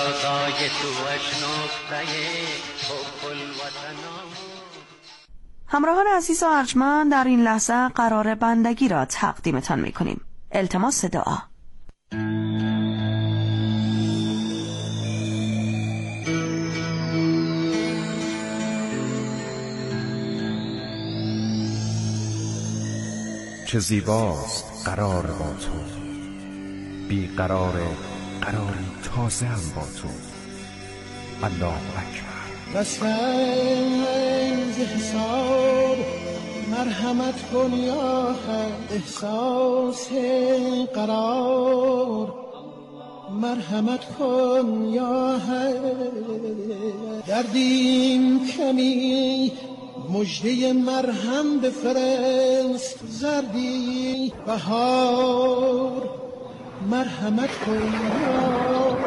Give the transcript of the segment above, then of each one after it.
همراهان عزیز و ارجمند، در این لحظه قرار بندگی را تقدیمتان می‌کنیم. التماس دعا. چه زیباست قرار با تو، بی قراره قراری تازه هم با تو. الله اکبر. قسم ز حساب مرحمت کن یا حق، احساس قرار مرحمت کن یا حق. دردیم کمی مژده مرهم بفرست، زردی بهار مرحمت کن یا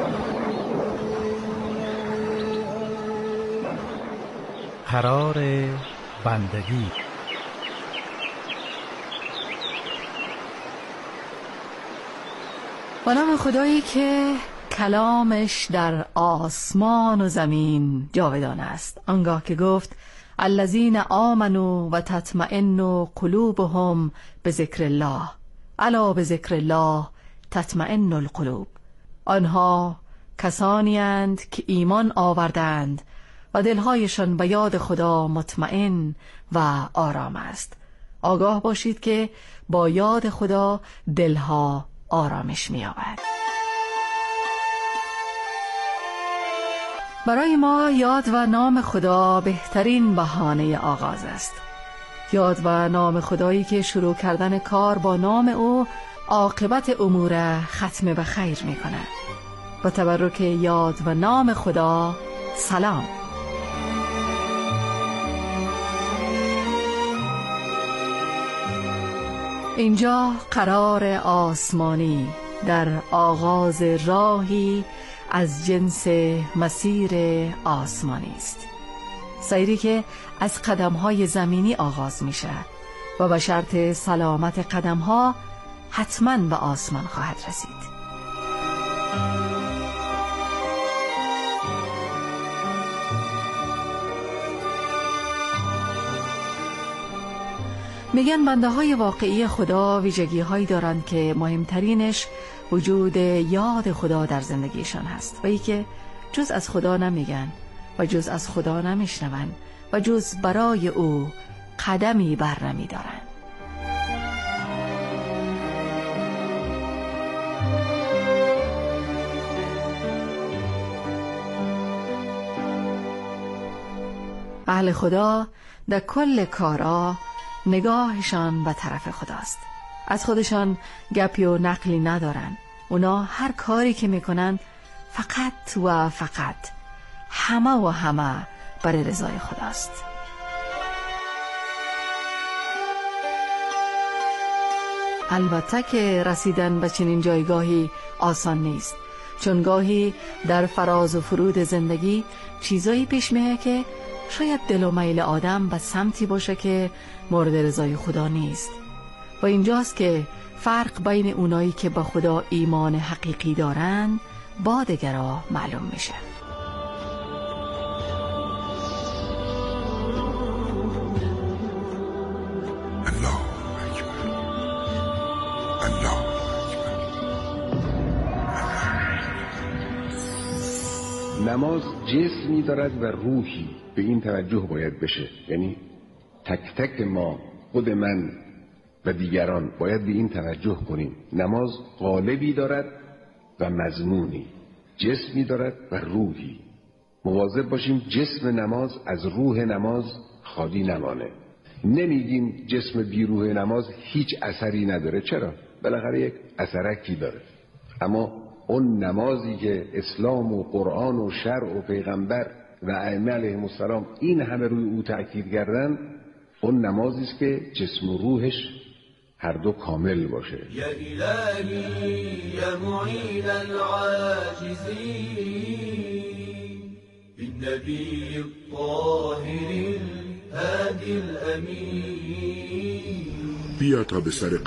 قرار بندگی. با نام خدایی که کلامش در آسمان و زمین جاودان است، آنگاه که گفت الذین آمنوا و تطمئن قلوبهم بذکر الله الا بذکر الله تطمئن القلوب. آنها کسانی اند که ایمان آوردند و دلهایشان به یاد خدا مطمئن و آرام است. آگاه باشید که با یاد خدا دلها آرامش می‌یابد. برای ما یاد و نام خدا بهترین بهانه آغاز است. یاد و نام خدایی که شروع کردن کار با نام او عاقبت امور ختم به خیر می‌کند. با تبرک یاد و نام خدا، سلام. اینجا قرار آسمانی در آغاز راهی از جنس مسیر آسمانی است، سیری که از قدم‌های زمینی آغاز میشه و به شرط سلامت قدم‌ها حتماً به آسمان خواهد رسید. میگن بنده های واقعی خدا ویژگی هایی دارند که مهمترینش وجود یاد خدا در زندگیشان هست و ای که جز از خدا نمیگن و جز از خدا نمیشنون و جز برای او قدمی بر نمیدارن. اهل خدا در کل کارا نگاهشان به طرف خداست. از خودشان گپی و نقلی ندارن. اونا هر کاری که میکنن فقط و فقط همه و همه برای رضای خداست. البته که رسیدن به چنین جایگاهی آسان نیست، چون گاهی در فراز و فرود زندگی چیزایی پیش میاد که شاید دل و میل آدم به سمتی باشه که مورد رضای خدا نیست و اینجاست که فرق بین اونایی که به خدا ایمان حقیقی دارن با دیگرها معلوم میشه. الله اکبر، الله اکبر. نماز جسمی دارد و روحی، به این توجه باید بشه. یعنی تک تک ما، خود من و دیگران باید به این توجه کنیم. نماز قالبی دارد و مضمونی، جسمی دارد و روحی. مواظب باشیم جسم نماز از روح نماز خالی نمانه. نمیگیم جسم بی روح نماز هیچ اثری نداره، چرا؟ بالاخره یک اثرکی داره. اما اون نمازی که اسلام و قرآن و شرع و پیغمبر و ائمه علیهم السلام این همه روی او تأکید کردن، اون نمازی است که جسم و روحش هر دو کامل باشه. یا الهی یا معین العاجزین بالنبی الطاهر الهادی الامین. بیا تا به سر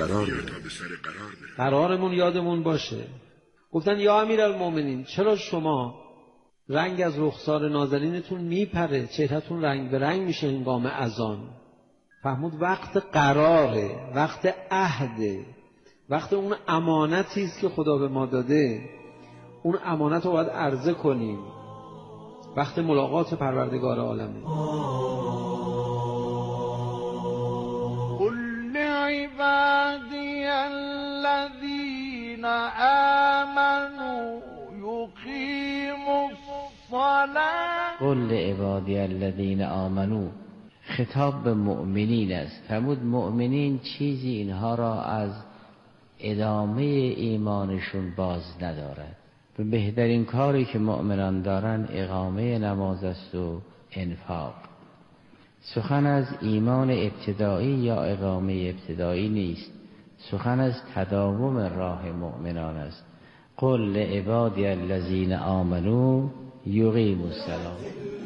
قرارمون یادمون باشه. گفتن یا امیرالمومنین چرا شما رنگ از رخسار نازنینتون میپره، چهرهتون رنگ به رنگ میشه هنگام اذان. فهمود وقت قراره، وقت عهده، وقت اون امانتی است که خدا به ما داده، اون امانت رو باید عرضه کنیم. وقت ملاقات پروردگار عالمه. قل لعبادی الذین آمنوا یقیموا الصلاة. قل لعبادی الذین آمنوا، خطاب به مؤمنین است. فرمود مؤمنین چیزی اینها را از ادامه ایمانشون باز ندارد. و بهترین کاری که مؤمنان دارن اقامه نماز است و انفاق. سخن از ایمان ابتدایی یا اقامه ابتدایی نیست، سخن از تداوم راه مؤمنان است. قل لعبادی الذین آمنوا یقیموا الصلاة.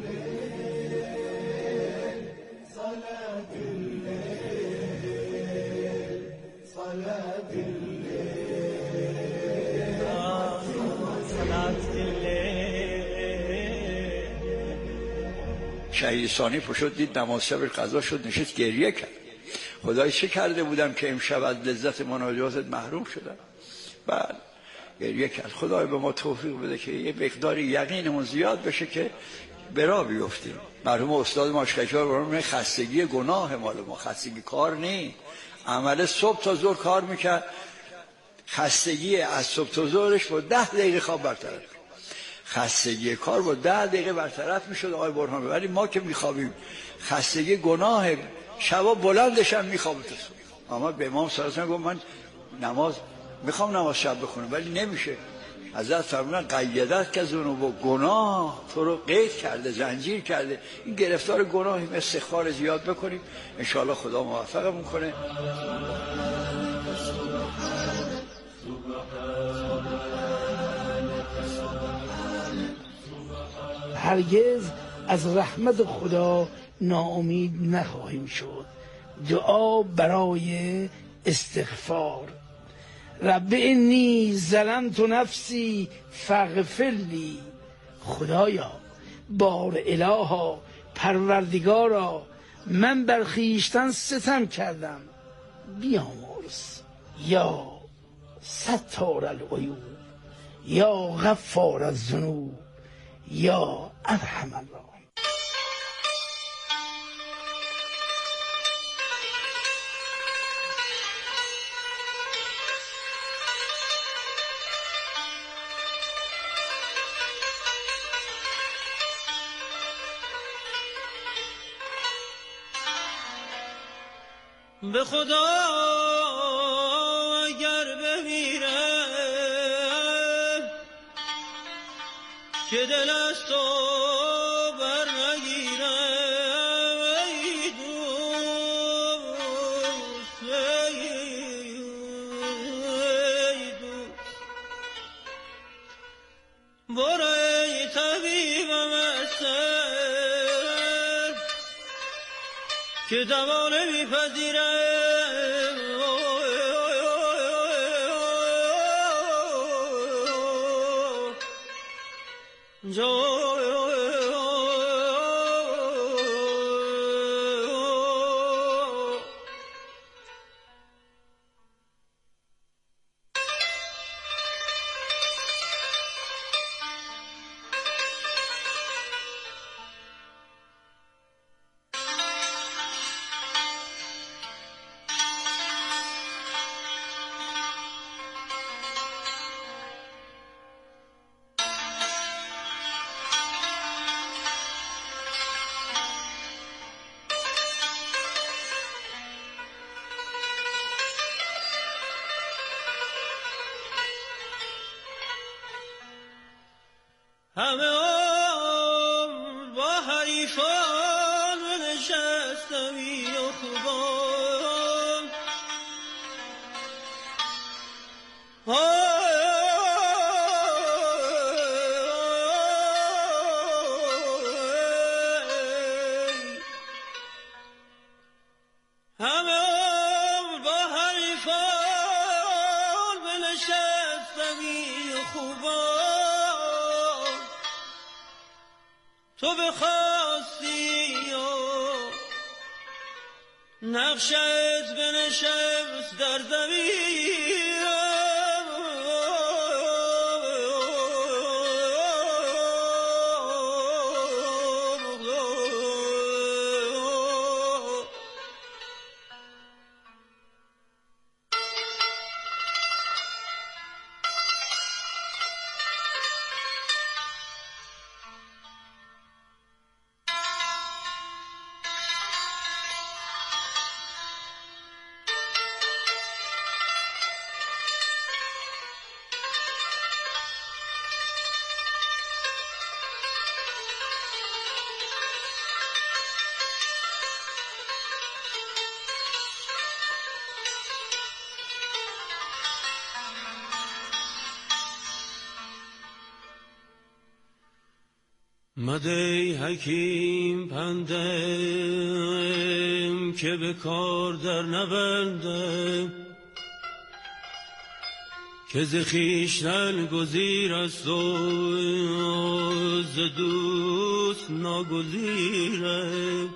شهید ثانی پشت دید نماز شب قضا شد، نشست گریه کرد. خدای چه کرده بودم که امشب از لذت مناجاتت محروم شدم. بعد گریه کرد خدای به ما توفیق بده که یه مقدار یقینمون زیاد بشه که برا بیفتیم. مرحوم استاد ماشکشار برام خستگی گناه مال ما، خستگی کار نی. عمل صبح تا ظهر کار میکرد، خستگی از صبح تا ظهرش با 10 دقیقه خواب برطرف، خستگی کار با 10 دقیقه برطرف میشد آقای برهان. ولی ما که میخوابیم خستگی گناه، شبا بلندش هم میخوابه تا صبح. اما به امام صلی الله علیه و آله گفت من میخوام نماز شب بخونم ولی نمیشه. حضرت فرمودن قیدت که ذنوب، گناه تو رو قید کرده، زنجیر کرده. این گرفتار گناهیم، استغفار زیاد بکنیم انشاءالله خدا موفقمون کنه. هرگز از رحمت خدا ناامید نخواهیم شد. دعا برای استغفار. رب انی ظلمت نفسی فاغفر لی. خدایا، بار الها، پروردگارا، من بر خویشتن ستم کردم، بیامرز. یا ستار العیوب، یا غفار الذنوب، یا ارحم الراحمین. به خدا اگر بمیرم که دل از تو بر نگیرم، ای دوست، ای دوست، برو ای طبیبم از سر که دوا نمیپذیرم. همه عمر با حریفان نشستمی و خوبان، همه عمر با حریفان نشستمی و خوبان. تو بخواستی نقشت بنشست در زمین مده حکیم پندم که به کار در نبندم که ز خویشتن گزیر است و ز دوست ناگزیرم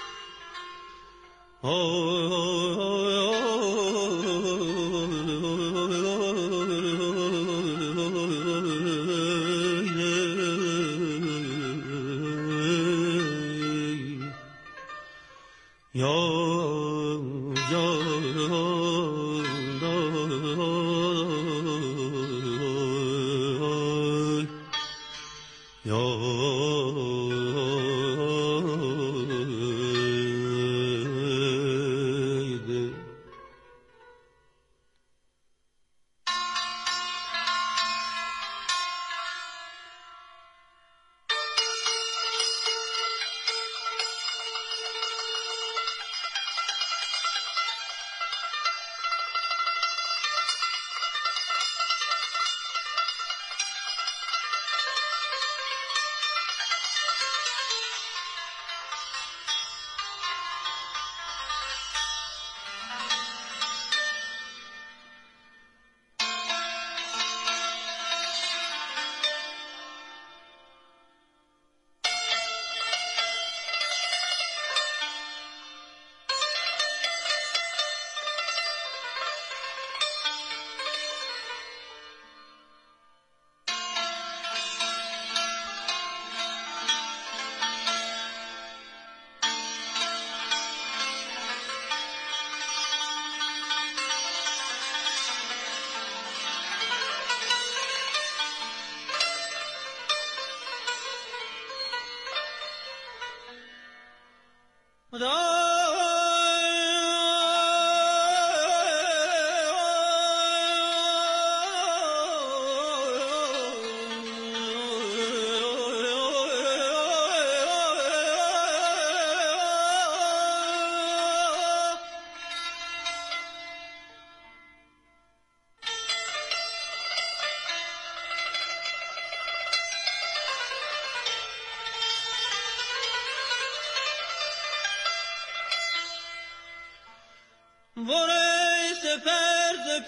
وره سپرد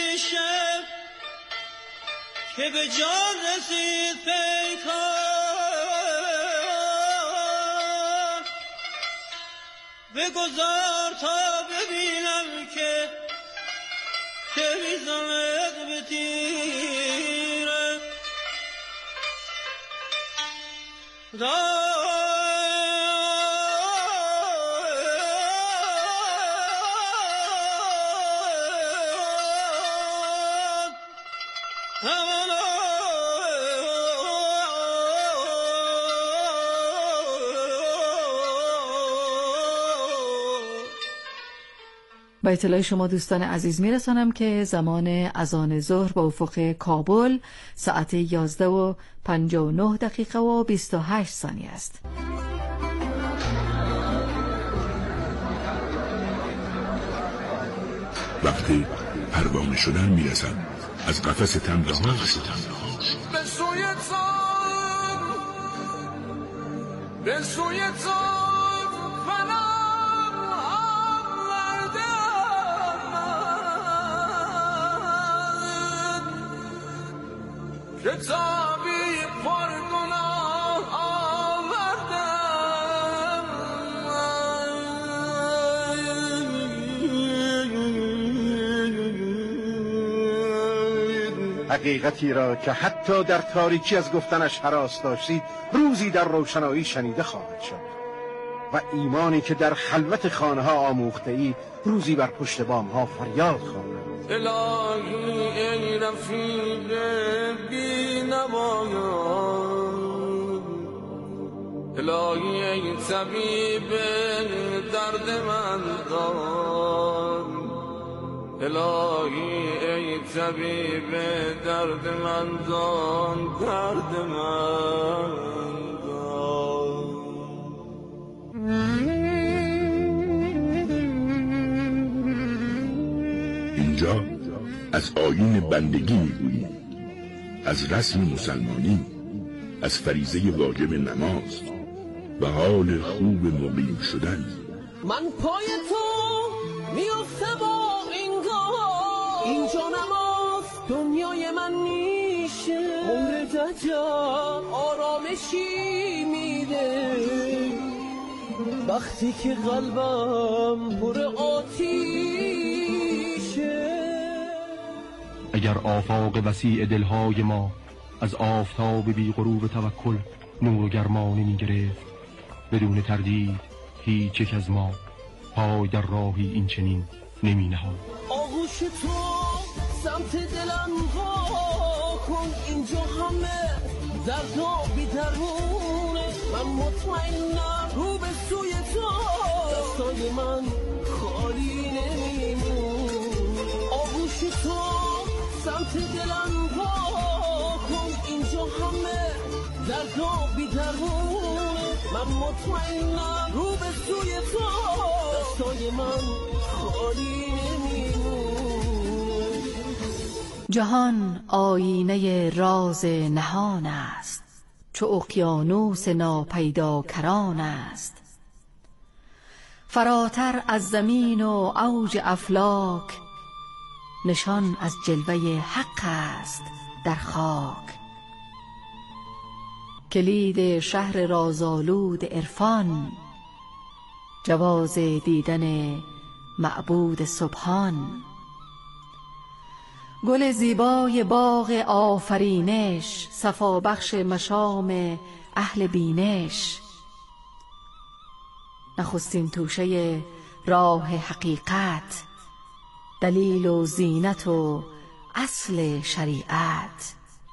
پیشم که به جان رسید پیکار بگذار تا ببینم که میزند به تیرم با اطلاع شما دوستان عزیز میرسانم که زمان اذان ظهر با افق کابل ساعت 11:59 دقیقه و 28 ثانیه است. وقتی پروانه شدن میرسد از قفس تن رها به سوی تام به سوی تام فنم آوردم کتابی پر گناه آوردم حقیقتی را که حتی در تاریکی از گفتنش هراس داشتید روزی در روشنایی شنیده خواهد شد و ایمانی که در خلوت خانه ها آموخته اید روزی بر پشت بام ها فریاد خواهد. الهی ای رفیق بی نمایان، الهی ای طبیب درد من دان، الهی ای طبیب درد من دان، درد من دان. اینجا از آیین بندگی میگوییم، از رسم مسلمانی، از فریضه واجب نماز و حال خوب مقیم شدن. من پای تو میفته با این گاه، اینجا نماز دنیای من میشه، عمر دجا آرامشی میده وقتی که قلبم پر آتیشه. اگر آفاق وسیع دلهای ما از آفتاب بی غرور توکل نور و گرمانی می گرفت، بدون تردید هیچ یک از ما پای در راهی این چنین نمی نهاد. آغوش تو سمت دلم وا کن، اینجا همه درد و بی درمونه، من مطمئنم رو به سوی تو دستای من خالی نمیمون. آغوش تو سمت دلم وا کن، اینجا همه درد و بی درمونه، من مطمئنم رو به سوی تو دستای من خالی نمیمون. جهان آینه راز نهان است، چو اقیانوس ناپیدا کران است. فراتر از زمین و اوج افلاک، نشان از جلوه حق است در خاک. کلید شهر رازآلود عرفان، جواز دیدن معبود سبحان. گل زیبای باغ آفرینش، صفا بخش مشام اهل بینش. نخستین توشه راه حقیقت، دلیل و زینت و اصل شریعت.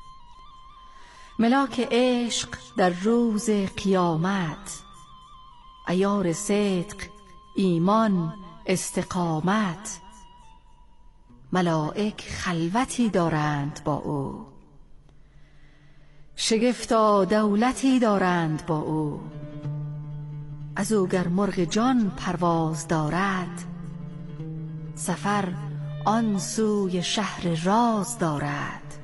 ملاک عشق در روز قیامت، عیار صدق ایمان استقامت. ملائک خلوتی دارند با او، شگفتا دولتی دارند با او. از او گر مرغ جان پرواز دارد، سفر آن سوی شهر راز دارد.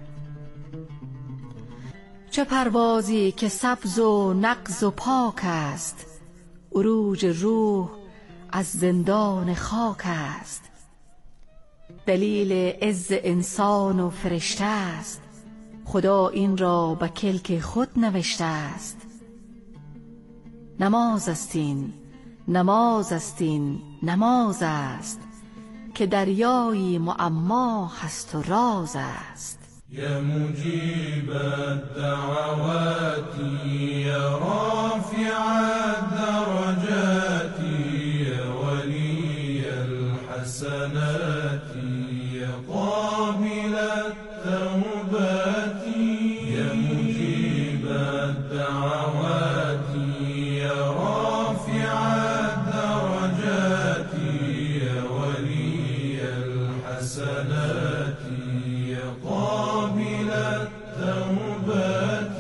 چه پروازی که سبز و نغز و پاک است، عروج روح از زندان خاک است. دلیل عز انسان و فرشته است، خدا این را به کلک خود نوشته است. نماز است این، نماز است این، نماز است، که دریایی معما هست و راز است. یا مجیب الدعوات یا رافع الدرجات یا ولی الحسنات یا قابل التوبات یا مجیب الدعوات یا رافع الدرجات یا ولی الحسنات یا قابل التوبات.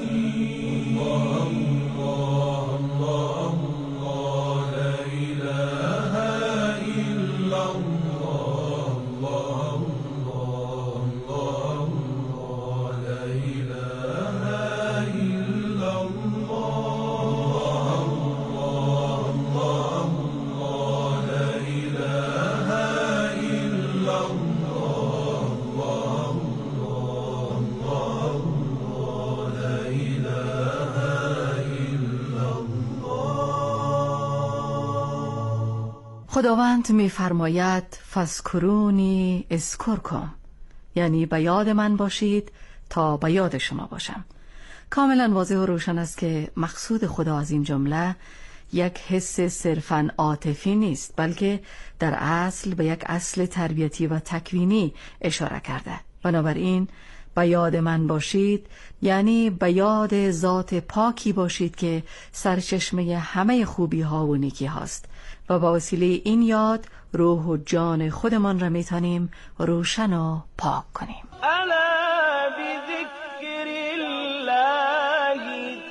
خداوند می‌فرماید فذکرونی اذکرکم، یعنی به یاد من باشید تا به یاد شما باشم. کاملا واضح و روشن است که مقصود خدا از این جمله یک حس صرفاً عاطفی نیست، بلکه در اصل به یک اصل تربیتی و تکوینی اشاره کرده. بنابراین به یاد من باشید یعنی به یاد ذات پاکی باشید که سرچشمه همه خوبی ها و نیکی هاست و با وسیله این یاد روح و جان خودمان را میتونیم روشن و پاک کنیم. الا بذکر الله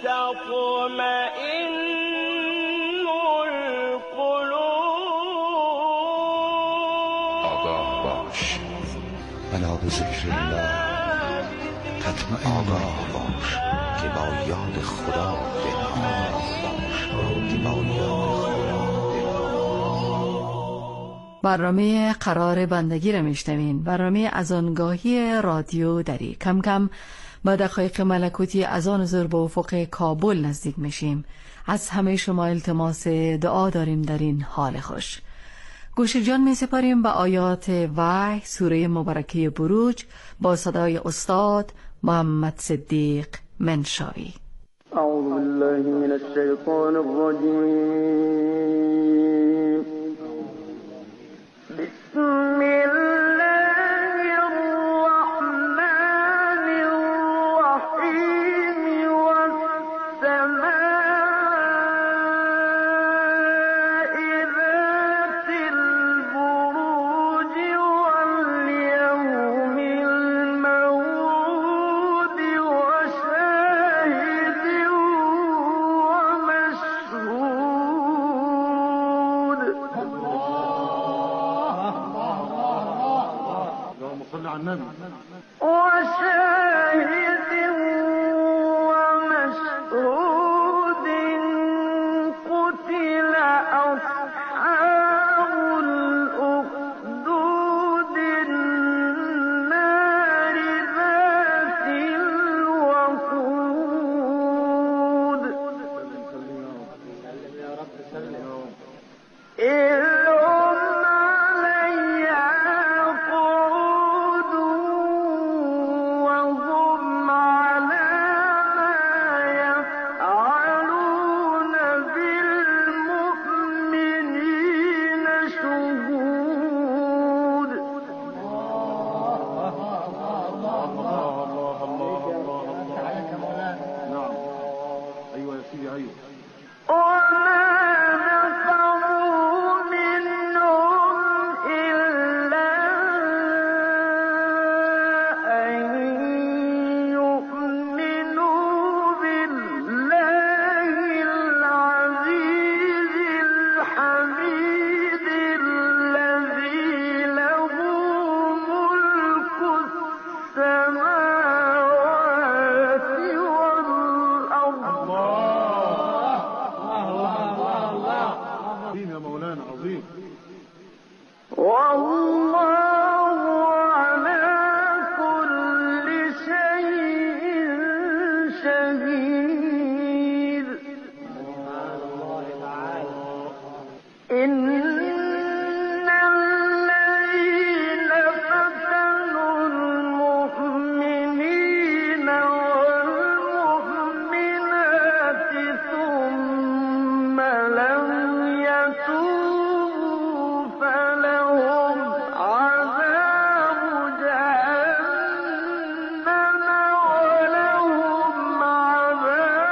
تطمئن القلوب. آگاه باش، الا بذکر الله تطمئن باش که با یاد خدا دلها باش، که با یاد خدا. برنامه قرار بندگی را میشنوین، برنامه اذانگاهی رادیو دری. کم کم با دقایق ملکوتی اذان ظهر به افق کابل نزدیک میشیم. از همه شما التماس دعا داریم در این حال خوش. گوش جان می سپاریم به آیات وحی سوره مبارکه بروج با صدای استاد محمد صدیق منشاوی. اعوذ بالله من الشیطان الرجیم. بسم الله الرحمن الرحیم. والسماء ذات البروج واليوم الموعود وشاهد ومشهود. وشاهد ومشهود. قتل أصحاب الأخدود النار ذات الوقود. إذ هم عليها قعود وهم على ما يفعلون بالمؤمنين شهود. وما نقموا منهم إلا أن يؤمنوا بالله العزيز الحميد الذي له ملك السماوات والأرض. والله على كل شيء شهيد. إن الذين فتنوا المؤمنين والمؤمنات ثم لم يتوبوا فلهم عذاب جهنم ولهم عذاب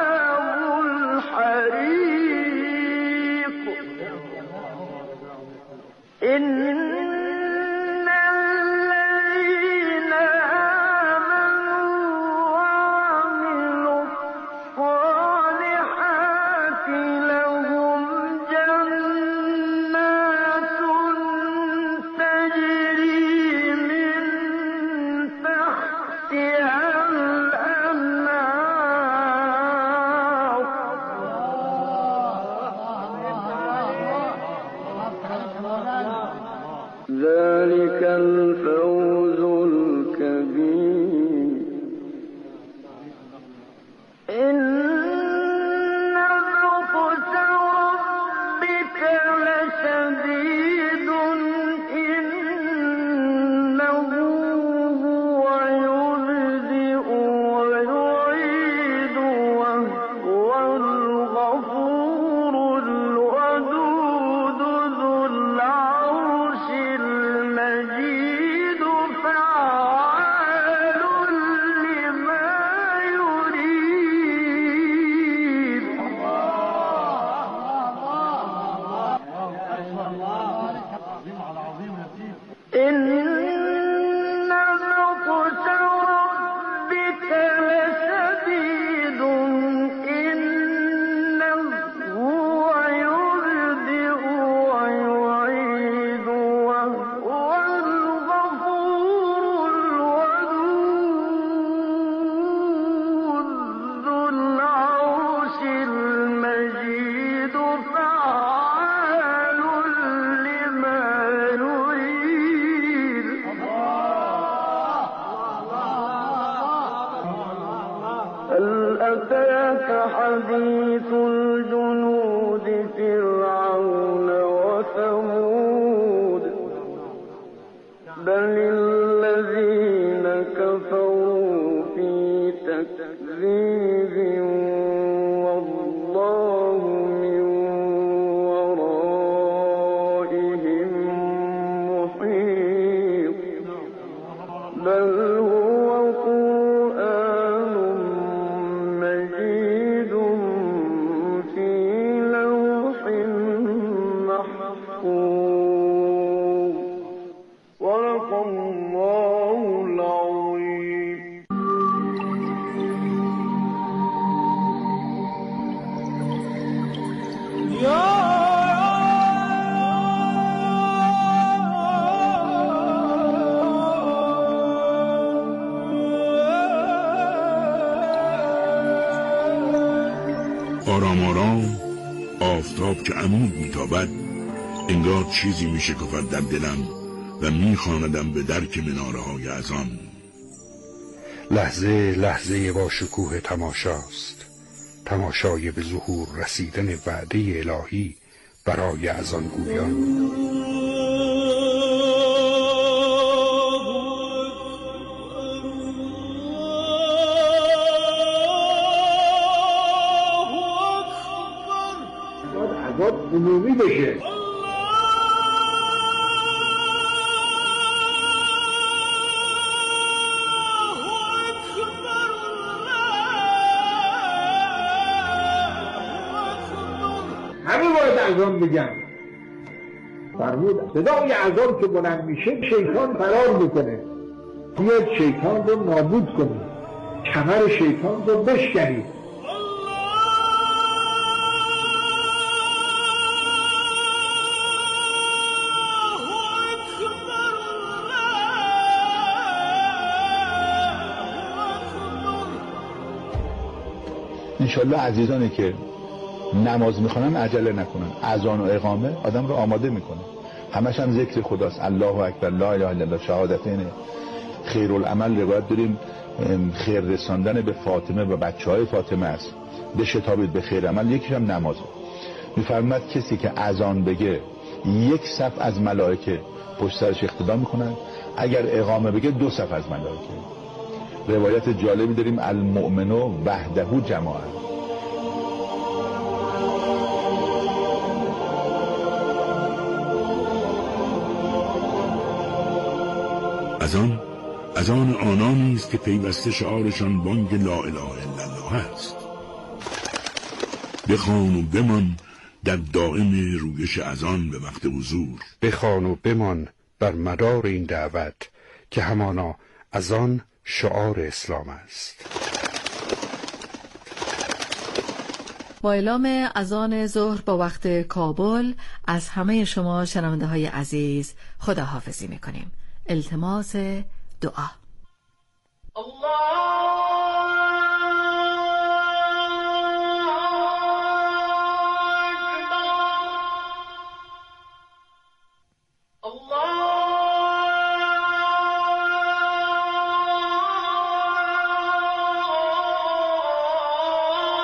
أتاك حديث الجنود فرعون وثمود بل الذين كفروا في تكذيب والله من ورائهم محيط بل هو قرآن مجيد في لوح محفوظ صدق الله العظيم. آرام آرام آفتاب که عمود میتابد انگار چیزی میشکفد در دلم و میخواندم به درک مناره های اذان. لحظه لحظه با شکوه تماشاست، تماشای به ظهور رسیدن وعده الهی برای اذان گویان. عذاب عمومی بشه. همین باید اذان بگم. فرمود صدای اذان که بلند میشه شیطان فرار میکنه. بیاید شیطان رو نابود کنید، کمر شیطان رو بشکنید. انشالله عزیزانی که نماز میخونن عجله نکنن. اذان و اقامه آدم رو آماده میکنه. همش هم ذکر خداست. الله اکبر، لا اله الا الله، شهادتین. خیرالعمل روایت داریم خیر رساندن به فاطمه و بچهای فاطمه است. بشتابید به خیر عمل، یکیش هم نمازه. میفرماید کسی که اذان بگه یک صف از ملائکه پشت سرش اقتدا میکنن، اگر اقامه بگه دو صف از ملائکه. روایت جالبی داریم المؤمن وحده جماعه. اذان آنانی است که پیوسته شعارشان بانگ لا اله الا الله است. بخوان و بمان در دائم رویش اذان به وقت حضور. بخوان و بمان بر مدار این دعوت که همانا اذان شعار اسلام است. با اعلام اذان ظهر با وقت کابل از همه شما شنونده های عزیز خداحافظی میکنیم. التماس دعا. الله